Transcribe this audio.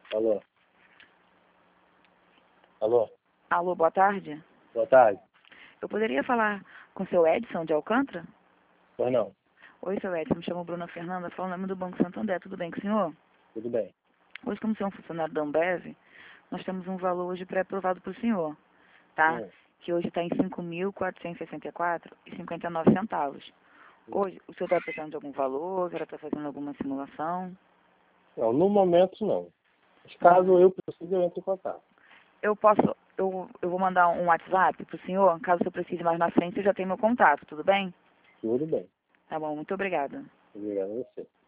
Alô? Alô? Alô, boa tarde. Boa tarde. Eu poderia falar com o seu Edson de Alcântara? Pois não. Oi, seu Edson. Me chamo Bruna Fernanda, falo em nome do Banco Santander. Tudo bem com o senhor? Tudo bem. Hoje, como o senhor é um funcionário da Ambev, nós temos um valor hoje pré-aprovado para o senhor, tá? Que hoje está em R$ 5.464,59. Hoje, o senhor está precisando de algum valor? O senhor está fazendo alguma simulação? Não, no momento não. Mas caso eu precise, eu entro em contato. Eu vou mandar um WhatsApp para o senhor, caso eu precise mais na frente, você já tem meu contato, tudo bem? Tudo bem. Tá bom, muito obrigada. Obrigado a você.